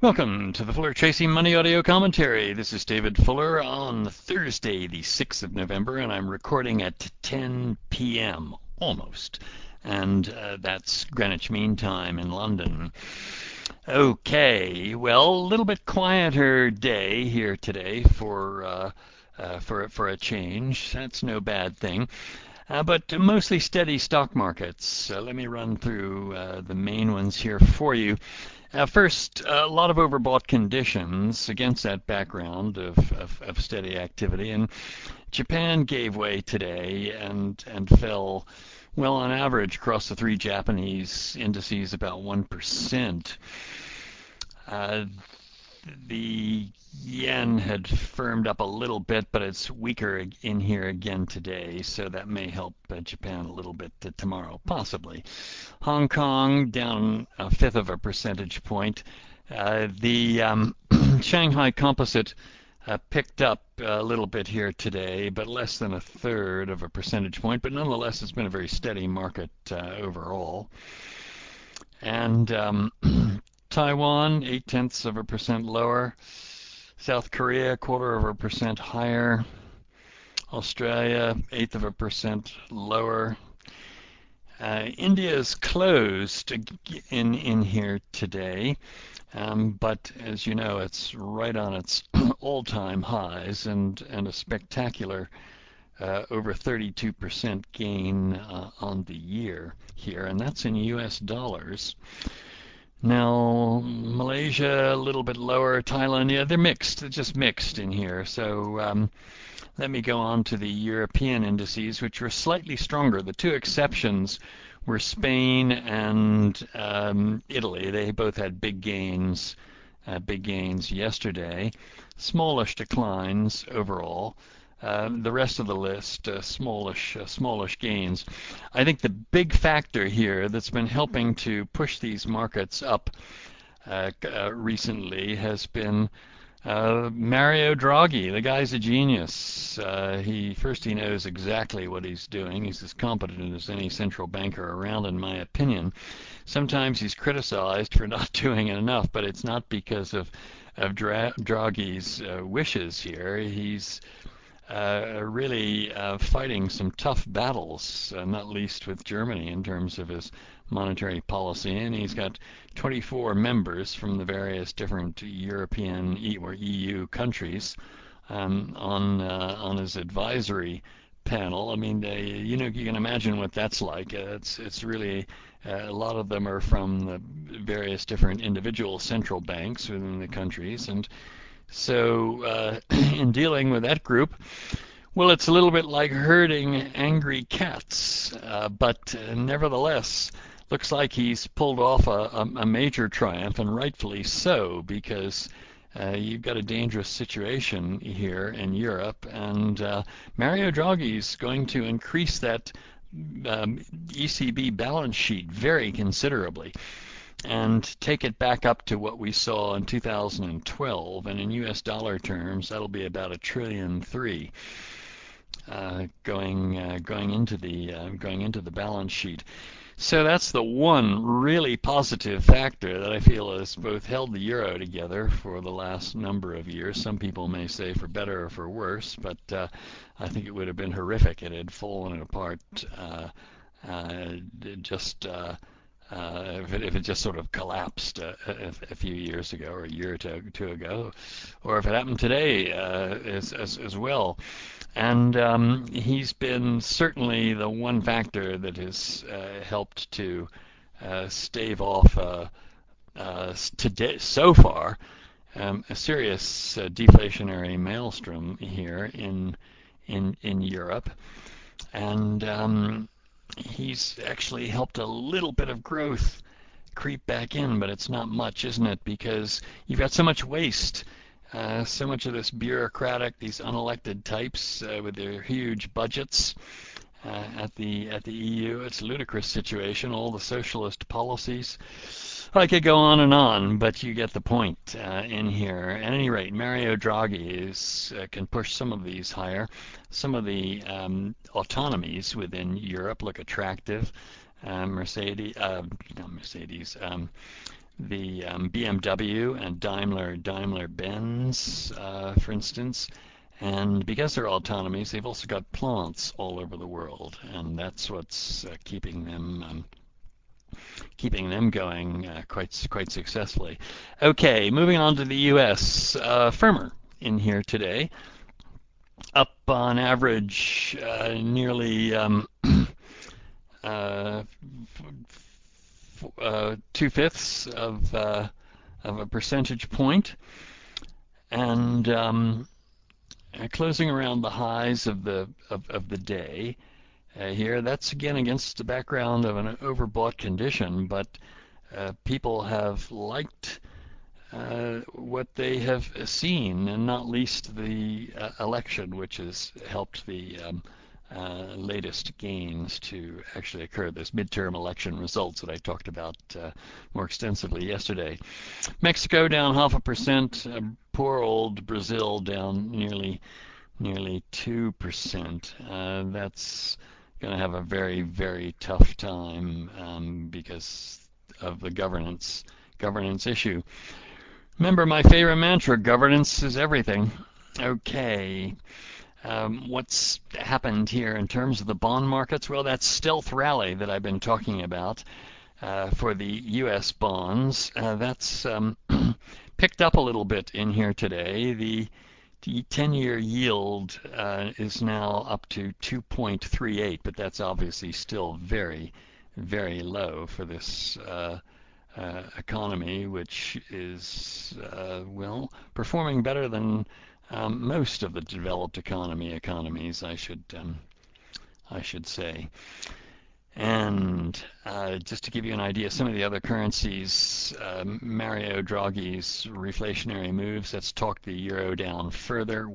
Welcome to the Fuller Tracy Money Audio Commentary. This is David Fuller on Thursday, the 6th of November, and I'm recording at 10 p.m. almost. And that's Greenwich Mean Time in London. Okay, well, a little bit quieter day here today for a change. That's no bad thing. But mostly steady stock markets. Let me run through the main ones here for you. First, a lot of overbought conditions against that background of steady activity. And Japan gave way today and fell, well, on average across the three Japanese indices about 1%. The yen had firmed up a little bit, but it's weaker in here again today, so that may help Japan a little bit tomorrow, possibly. Hong Kong down a fifth of a percentage point. The Shanghai Composite picked up a little bit here today, but less than a third of a percentage point. But nonetheless, it's been a very steady market overall. And Taiwan, 0.8 of a percent lower. South Korea, 0.25% higher. Australia, 0.8 of a percent lower. India is closed in here today, but as you know, it's right on its all-time highs and a spectacular over 32% gain on the year here, and that's in U.S. dollars. Now, Malaysia a little bit lower, Thailand, yeah, they're mixed. They're just mixed in here. So let me go on to the European indices, which were slightly stronger. The two exceptions were Spain and Italy. They both had big gains yesterday. Smallish declines overall. The rest of the list, smallish gains. I think the big factor here that's been helping to push these markets up recently has been Mario Draghi. The guy's a genius. He knows exactly what he's doing. He's as competent as any central banker around, in my opinion. Sometimes he's criticized for not doing enough, but it's not because of Draghi's wishes here. He's really fighting some tough battles, not least with Germany in terms of his monetary policy. And he's got 24 members from the various different European or EU countries on his advisory panel. I mean, you can imagine what that's like. It's really a lot of them are from the various different individual central banks within the countries, and so in dealing with that group, well, it's a little bit like herding angry cats, but nevertheless, looks like he's pulled off a major triumph, and rightfully so, because you've got a dangerous situation here in Europe, and Mario Draghi's going to increase that ECB balance sheet very considerably and take it back up to what we saw in 2012, and in U.S. dollar terms, that'll be about $1.3 trillion going into the balance sheet. So that's the one really positive factor that I feel has both held the euro together for the last number of years. Some people may say for better or for worse, but I think it would have been horrific. It had fallen apart just. If it just sort of collapsed a few years ago or a year or two ago, or if it happened today as well. And he's been certainly the one factor that has helped to stave off today so far a serious deflationary maelstrom here in Europe, and he's actually helped a little bit of growth creep back in, but it's not much, isn't it? Because you've got so much waste, so much of this bureaucratic, these unelected types with their huge budgets at the EU. It's a ludicrous situation. All the socialist policies. I could go on, but you get the point in here. At any rate, Mario Draghi can push some of these higher. Some of the autonomies within Europe look attractive. Mercedes, BMW and Daimler-Benz, for instance. And because they're autonomies, they've also got plants all over the world, and that's what's keeping them going quite successfully. Okay, moving on to the U.S. Firmer in here today, up on average nearly uh, 2/5 of a percentage point, and closing around the highs of the day here. That's again against the background of an overbought condition, but people have liked what they have seen, and not least the election, which has helped the latest gains to actually occur. This midterm election results that I talked about more extensively yesterday. Mexico down 0.5%. Poor old Brazil down nearly 2%. That's going to have a very tough time because of the governance issue. Remember my favorite mantra: governance is everything. Okay. What's happened here in terms of the bond markets? Well, that stealth rally that I've been talking about for the U.S. bonds, that's picked up a little bit in here today. The 10-year yield is now up to 2.38, but that's obviously still very low for this economy, which is well, performing better than most of the developed economies, I should say. And just to give you an idea, some of the other currencies, Mario Draghi's reflationary moves, that's talked the euro down further,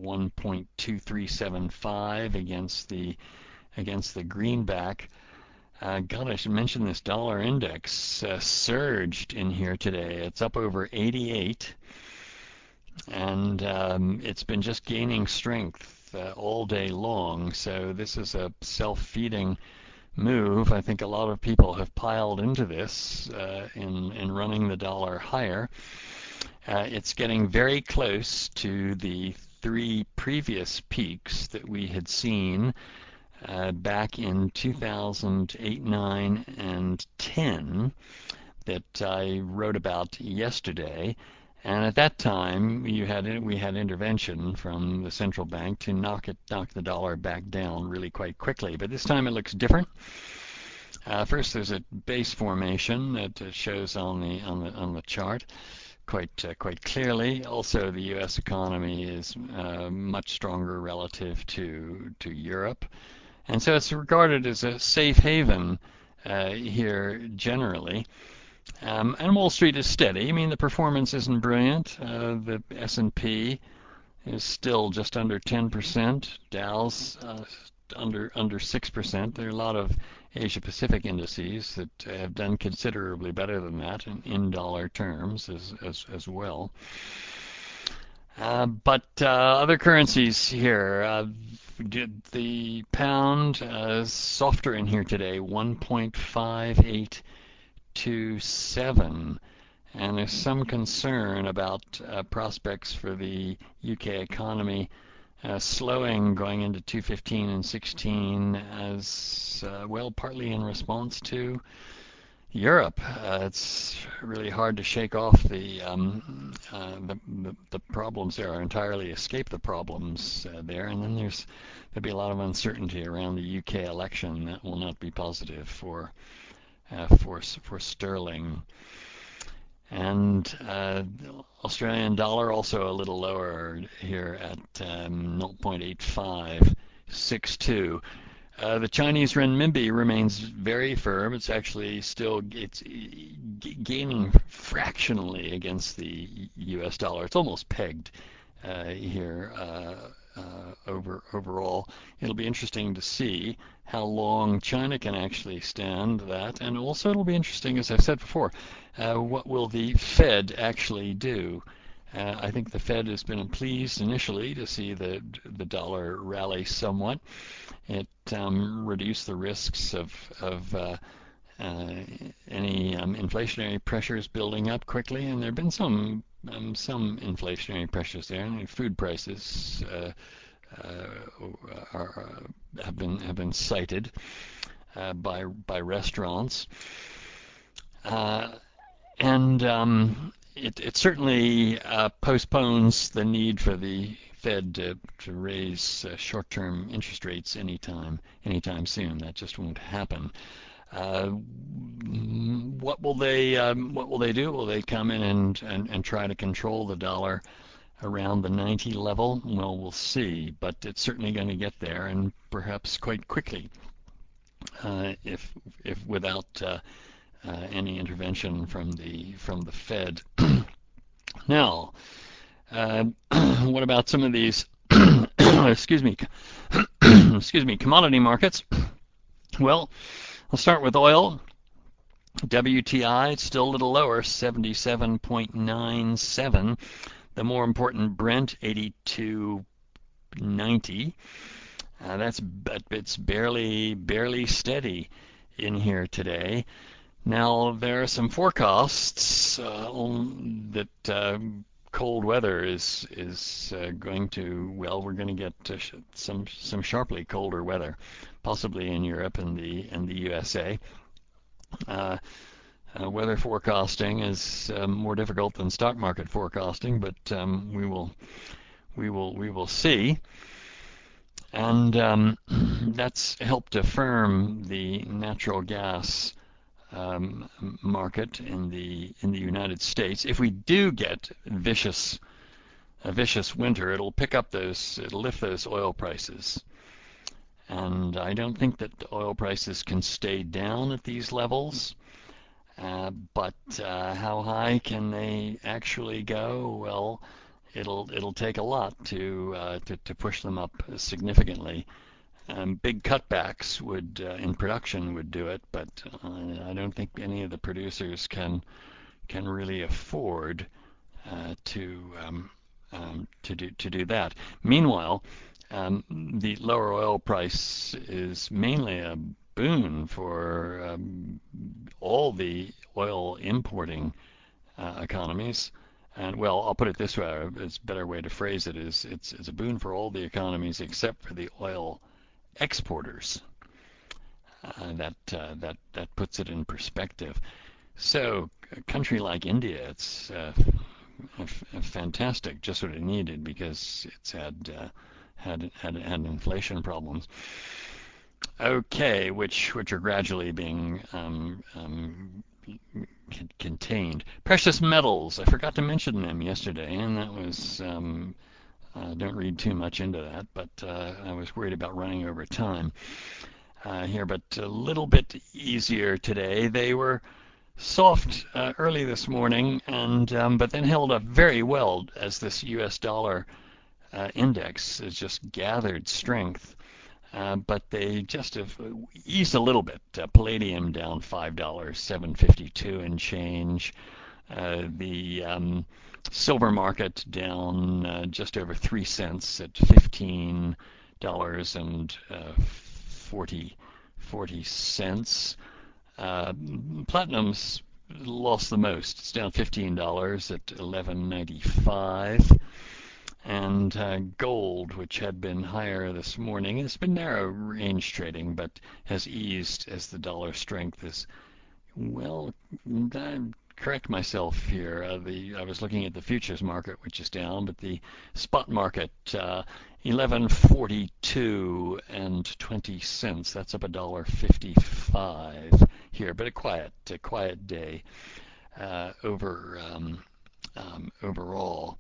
1.2375 against the greenback. God, I should mention this dollar index surged in here today. It's up over 88, and it's been just gaining strength all day long. So this is a self-feeding move. I think a lot of people have piled into this in running the dollar higher. It's getting very close to the 3 previous peaks that we had seen back in 2008, 9, and 10 that I wrote about yesterday. And at that time, we had intervention from the central bank to knock the dollar back down really quite quickly. But this time it looks different. First, there's a base formation that shows on the chart quite clearly. Also, the U.S. economy is much stronger relative to Europe, and so it's regarded as a safe haven here generally. And Wall Street is steady. I mean, the performance isn't brilliant. The S&P is still just under 10%. Dow's under 6%. There are a lot of Asia Pacific indices that have done considerably better than that in dollar terms as well. But other currencies here, the pound softer in here today, 1.5827, and there's some concern about prospects for the UK economy slowing going into 215 and 16 as well, partly in response to Europe. It's really hard to shake off the problems there, or entirely escape the problems there. And then there'll be a lot of uncertainty around the UK election that will not be positive for sterling. And Australian dollar also a little lower here at 0.8562. The Chinese renminbi remains very firm. It's actually still gaining fractionally against the U.S. dollar. It's almost pegged here overall. It'll be interesting to see how long China can actually stand that, and also it'll be interesting, as I've said before, what will the Fed actually do? I think the Fed has been pleased initially to see the dollar rally somewhat. It reduced the risks of uh, any inflationary pressures building up quickly, and there have been some inflationary pressures there. I mean, food prices have been cited by restaurants, uh, and it certainly postpones the need for the Fed to raise short-term interest rates anytime soon. That just won't happen. Uh, what will they do? Will they come in and try to control the dollar around the 90 level? Well, we'll see, but it's certainly going to get there, and perhaps quite quickly, if without any intervention from the Fed. Now, uh, what about some of these? excuse me, excuse me, commodity markets. Well, I'll start with oil. WTI still a little lower, 77.97. The more important Brent, 82.90. It's barely steady in here today. Now there are some forecasts that cold weather is going to, well, we're going to get some sharply colder weather, possibly in Europe and the USA. Uh, Weather forecasting is more difficult than stock market forecasting, but we will see. And that's helped affirm the natural gas market in the United States. If we do get a vicious winter, it'll lift those oil prices. And I don't think that oil prices can stay down at these levels. But how high can they actually go? Well, it'll take a lot to push them up significantly. Big cutbacks in production would do it, but I don't think any of the producers can really afford to do that. Meanwhile, the lower oil price is mainly a boon for all the oil importing economies. And well, I'll put it this way: it's a better way to phrase it is it's a boon for all the economies except for the oil exporters. That puts it in perspective. So a country like India, it's fantastic, just what it needed because it's had inflation problems. Okay, which are gradually being contained. Precious metals, I forgot to mention them yesterday, and that was don't read too much into that, but I was worried about running over time here, but a little bit easier today. They were soft early this morning, and but then held up very well as this U.S. dollar index has just gathered strength. But they just have eased a little bit. Palladium down $5, 752 and change. The silver market down just over 3 cents at $15 and 40 cents. Platinum's lost the most. It's down $15 at 11.95. And gold, which had been higher this morning, has been narrow range trading, but has eased as the dollar strength is, well, correct myself here. I was looking at the futures market, which is down, but the spot market, 11.42 and 20 cents. That's up $1.55 here, but a quiet day overall.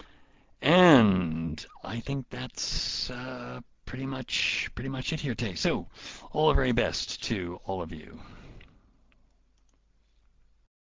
And I think that's pretty much it here today. So, all the very best to all of you.